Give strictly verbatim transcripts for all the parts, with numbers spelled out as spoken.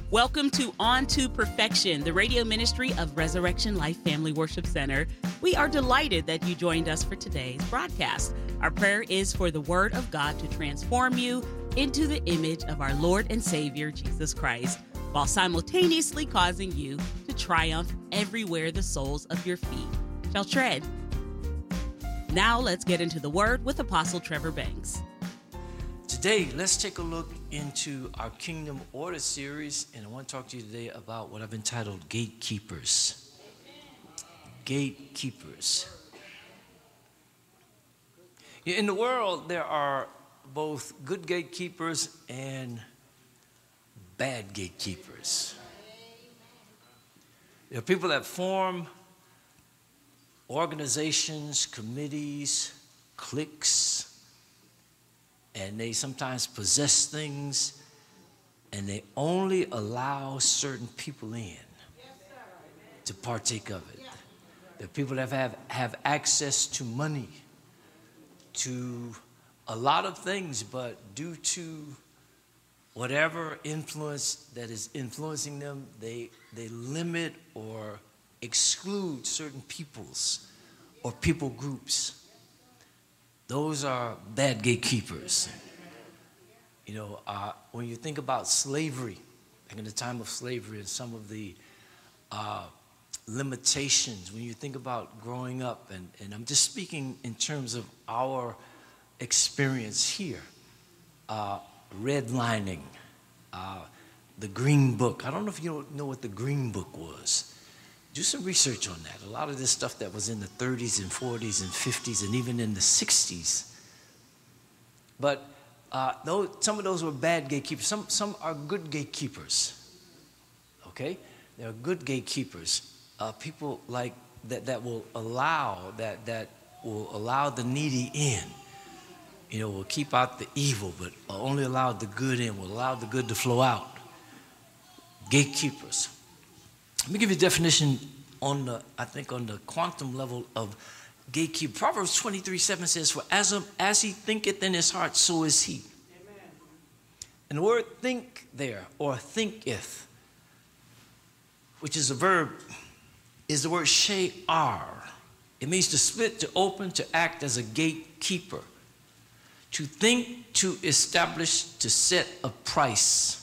Welcome to On to Perfection, the radio ministry of Resurrection Life Family Worship Center. We are delighted that you joined us for today's broadcast. Our prayer is for the Word of God to transform you into the image of our Lord and Savior, Jesus Christ, while simultaneously causing you to triumph everywhere the soles of your feet shall tread. Now let's get into the Word with Apostle Trevor Banks. Today, let's take a look into our Kingdom Order series, and I want to talk to you today about what I've entitled Gatekeepers. Gatekeepers. In the world, there are both good gatekeepers and bad gatekeepers. There are people that form organizations, committees, cliques, and they sometimes possess things, and they only allow certain people in to partake of it. There are people that have, have access to money, to a lot of things, but due to whatever influence that is influencing them, they, they limit or exclude certain peoples or people groups. Those are bad gatekeepers. You know, uh, when you think about slavery, like in the time of slavery and some of the uh, limitations, when you think about growing up, and, and I'm just speaking in terms of our experience here, uh, redlining, uh, the Green Book. I don't know if you know what the Green Book was. Do some research on that. A lot of this stuff that was in the thirties and forties and fifties and even in the sixties. But uh, those, some of those were bad gatekeepers. Some, some are good gatekeepers. Okay? There are good gatekeepers. Uh, people like that that will allow that that will allow the needy in. You know, will keep out the evil, but only allow the good in. Will allow the good to flow out. Gatekeepers. Let me give you a definition on the, I think, on the quantum level of gatekeeper. Proverbs twenty-three seven says, "For as, a, as he thinketh in his heart, so is he." Amen. And the word think there, or thinketh, which is a verb, is the word she'ar. It means to split, to open, to act as a gatekeeper. To think, to establish, to set a price.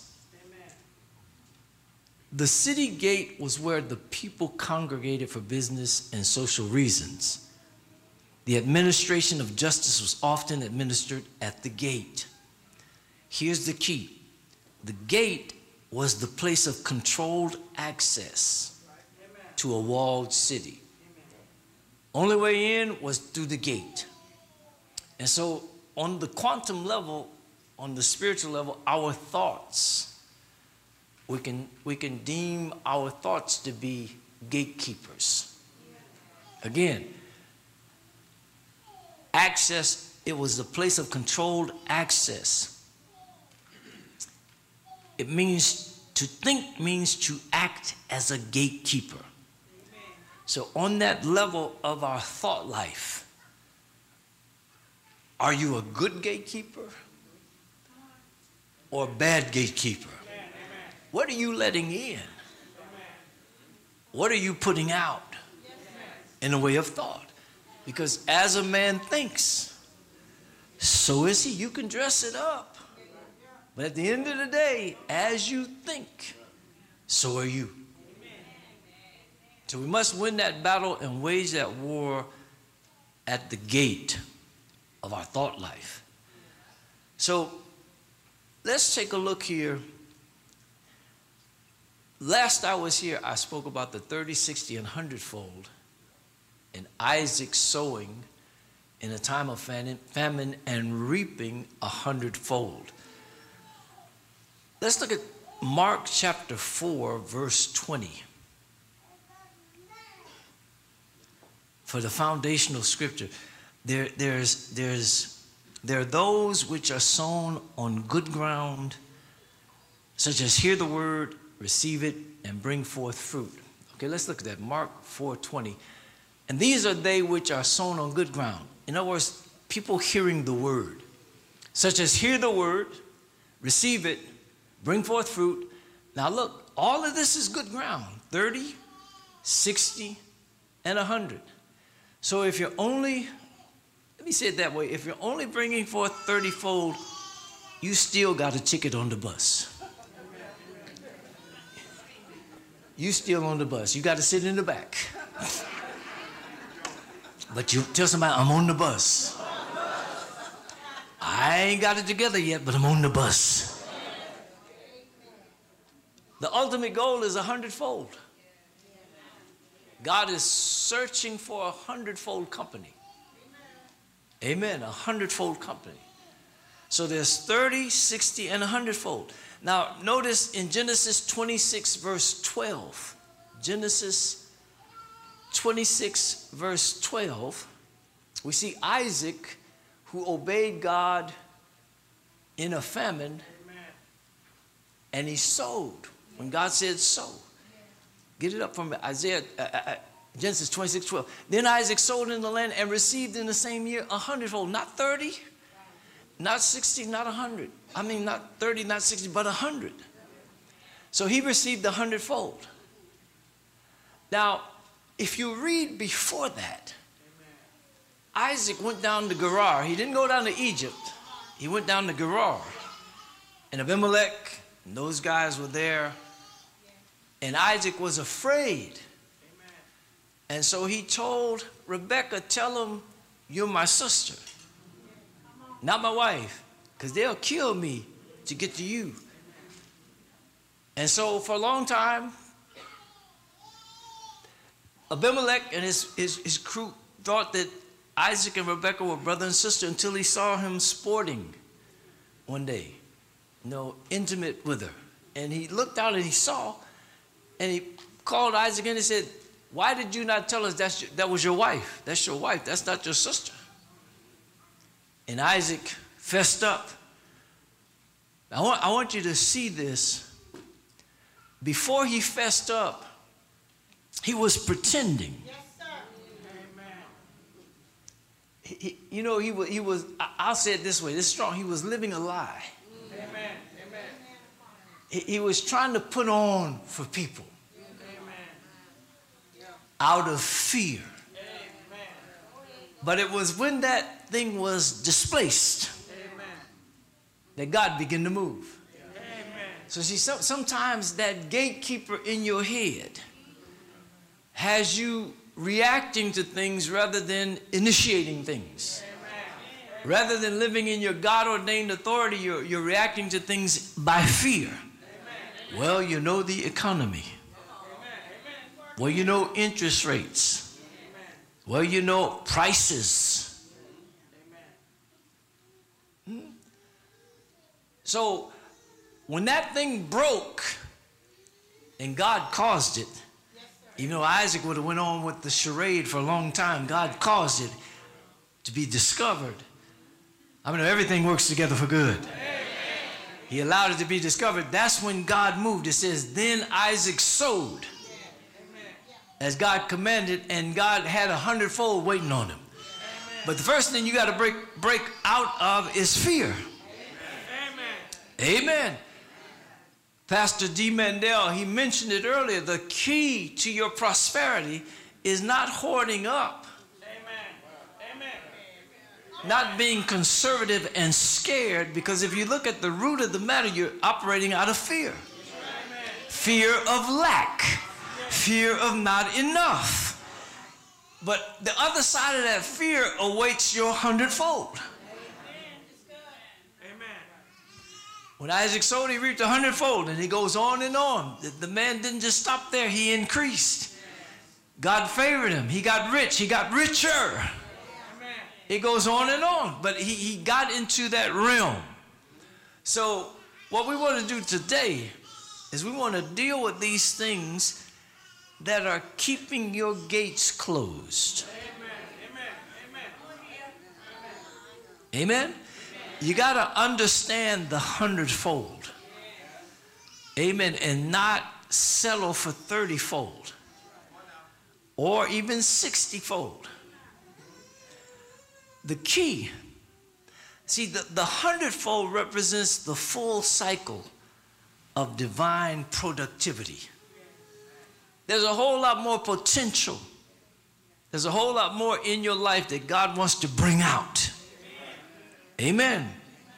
The city gate was where the people congregated for business and social reasons. The administration of justice was often administered at the gate. Here's the key. The gate was the place of controlled access to a walled city. Only way in was through the gate. And so on the quantum level, on the spiritual level, our thoughts, We can, we can deem our thoughts to be gatekeepers. Again, access, it was a place of controlled access. It means, to think means to act as a gatekeeper. So on that level of our thought life, are you a good gatekeeper or a bad gatekeeper? What are you letting in? What are you putting out in the way of thought? Because as a man thinks, so is he. You can dress it up. But at the end of the day, as you think, so are you. So we must win that battle and wage that war at the gate of our thought life. So let's take a look here. Last I was here, I spoke about the thirty, sixty, and hundredfold, and Isaac sowing in a time of famine and reaping a hundredfold. Let's look at Mark chapter four, verse twenty. For the foundational scripture, there, there's, there's, there are those which are sown on good ground, such as hear the word, receive it, and bring forth fruit. Okay, let's look at that. Mark four twenty. And these are they which are sown on good ground. In other words, people hearing the word, such as hear the word, receive it, bring forth fruit, Now look, all of this is good ground. thirty, sixty, and one hundred. So if you're only, let me say it that way, if you're only bringing forth thirty-fold, you still got a ticket on the bus. You still on the bus. You got to sit in the back. But you tell somebody, I'm on the bus. I ain't got it together yet, but I'm on the bus. The ultimate goal is a hundredfold. God is searching for a hundredfold company. Amen, a hundredfold company. So there's thirty, sixty, and a hundredfold. Now, notice in Genesis twenty-six, verse twelve. Genesis twenty-six, verse twelve. We see Isaac, who obeyed God in a famine, Amen. And he sowed when God said sow. Get it up from Isaiah, uh, uh, Genesis twenty-six, twelve. Then Isaac sowed in the land and received in the same year a hundredfold, not thirty. Not sixty, not one hundred. I mean, not thirty, not sixty, but one hundred. So he received a hundredfold. Now, if you read before that, Amen. Isaac went down to Gerar. He didn't go down to Egypt. He went down to Gerar. And Abimelech and those guys were there. And Isaac was afraid. Amen. And so he told Rebekah, tell him, you're my sister. Not my wife, because they'll kill me to get to you. And so for a long time, Abimelech and his, his, his crew thought that Isaac and Rebekah were brother and sister until he saw him sporting one day, you know, intimate with her. And he looked out and he saw, and he called Isaac in and said, why did you not tell us that's your, that was your wife? That's your wife. That's not your sister. And Isaac fessed up. I want, I want you to see this. Before he fessed up, he was pretending. Yes, sir. Amen. He, he, you know, he was, he was, I'll say it this way, this is strong. He was living a lie. Amen. Amen. He, he was trying to put on for people. Amen. Out of fear. Amen. But it was when that thing was displaced, Amen. That God began to move. Amen. So see, so, sometimes that gatekeeper in your head has you reacting to things rather than initiating things. Amen. Rather than living in your God-ordained authority, you're, you're reacting to things by fear. Amen. Well, you know the economy. Amen. Well, you know interest rates. Well, you know prices. Hmm? So when that thing broke and God caused it, even though Isaac would have went on with the charade for a long time, God caused it to be discovered. I mean, everything works together for good. He allowed it to be discovered. That's when God moved. It says, then Isaac sowed as God commanded, and God had a hundredfold waiting on him. Amen. But the first thing you got to break break out of is fear. Amen. Amen. Pastor D. Mandel, he mentioned it earlier. The key to your prosperity is not hoarding up. Amen. Amen. Not being conservative and scared, because if you look at the root of the matter, you're operating out of fear. Amen. Fear of lack. Fear of not enough. But the other side of that fear awaits your hundredfold. Amen. When Isaac sowed, he reaped a hundredfold, and he goes on and on. The, the man didn't just stop there. He increased. God favored him. He got rich. He got richer. Amen. It goes on and on. But he, he got into that realm. So what we want to do today is we want to deal with these things that are keeping your gates closed. Amen. Amen. Amen. You got to understand the hundredfold. Amen. And not settle for thirty-fold or even sixty-fold. The key, see, the, the hundredfold represents the full cycle of divine productivity. There's a whole lot more potential. There's a whole lot more in your life that God wants to bring out. Amen.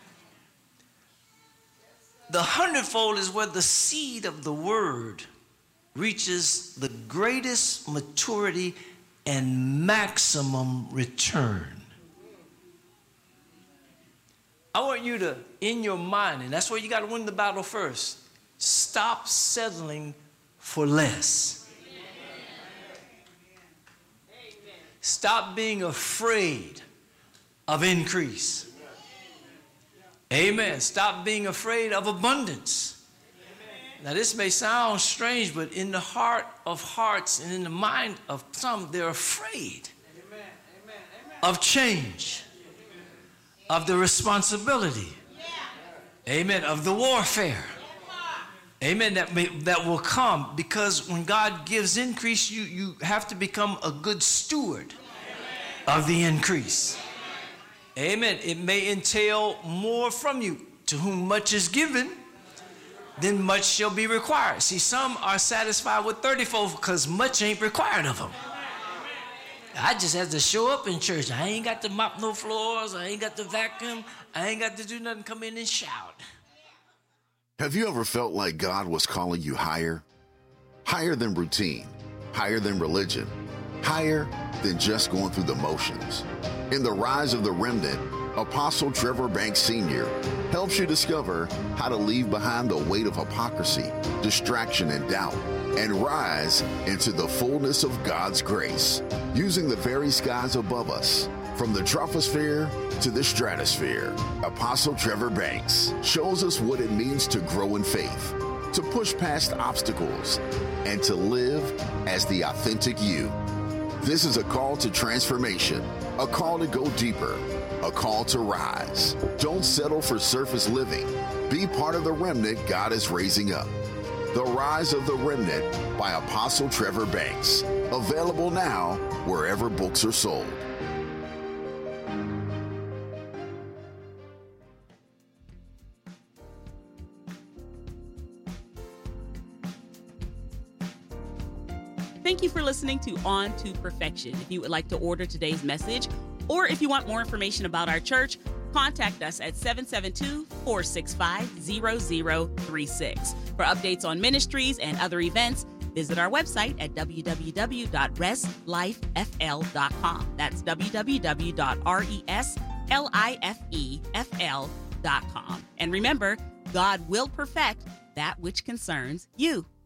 The hundredfold is where the seed of the word reaches the greatest maturity and maximum return. I want you to, in your mind, and that's where you got to win the battle first, stop settling for less. Stop being afraid of increase. Amen. Stop being afraid of abundance. Now, this may sound strange, but in the heart of hearts and in the mind of some, they're afraid of change, of the responsibility, amen, of the warfare, amen, that may, that will come, because when God gives increase, you, you have to become a good steward of the increase. Amen. It may entail more from you. To whom much is given, then much shall be required. See, some are satisfied with thirty-fold because much ain't required of them. I just have to show up in church. I ain't got to mop no floors. I ain't got to vacuum. I ain't got to do nothing. Come in and shout. Have you ever felt like God was calling you higher? Higher than routine, higher than religion, higher than just going through the motions. In The Rise of the Remnant, Apostle Trevor Banks Senior helps you discover how to leave behind the weight of hypocrisy, distraction, and doubt, and rise into the fullness of God's grace, using the very skies above us. From the troposphere to the stratosphere, Apostle Trevor Banks shows us what it means to grow in faith, to push past obstacles, and to live as the authentic you. This is a call to transformation, a call to go deeper, a call to rise. Don't settle for surface living. Be part of the remnant God is raising up. The Rise of the Remnant by Apostle Trevor Banks. Available now wherever books are sold. Thank you for listening to On to Perfection. If you would like to order today's message, or if you want more information about our church, contact us at seven seven two, four six five, zero zero three six. For updates on ministries and other events, visit our website at w w w dot res life f l dot com. That's w w w dot res life f l dot com. And remember, God will perfect that which concerns you.